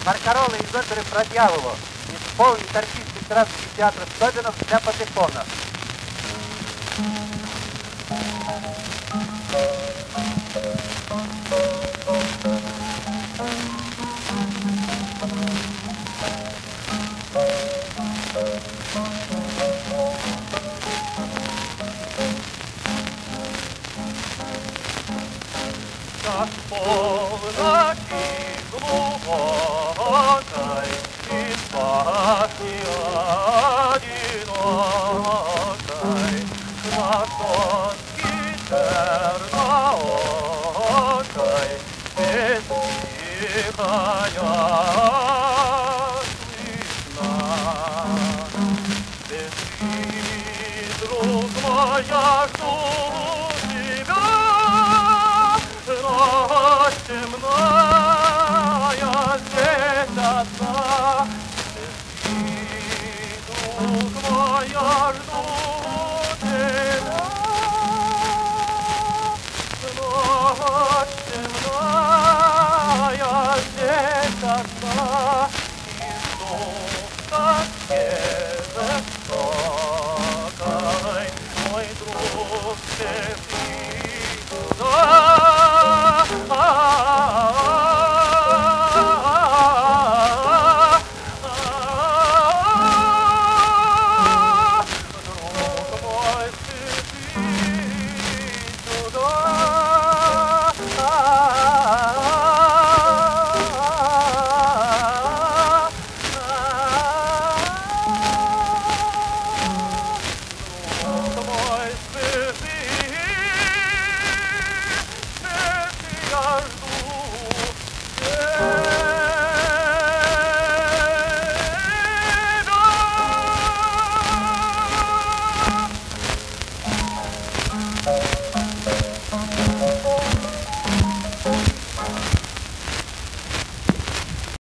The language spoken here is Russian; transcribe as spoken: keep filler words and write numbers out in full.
Баркарола из оперы про дьявола исполнит артист Петроградский театр Собинов для патефона. Как полноки глубокой и пахни одинокой, на солнце черноокой, без тихая слышна. Без ты, друг мой, я жду тебя. Ночь темная здесь одна.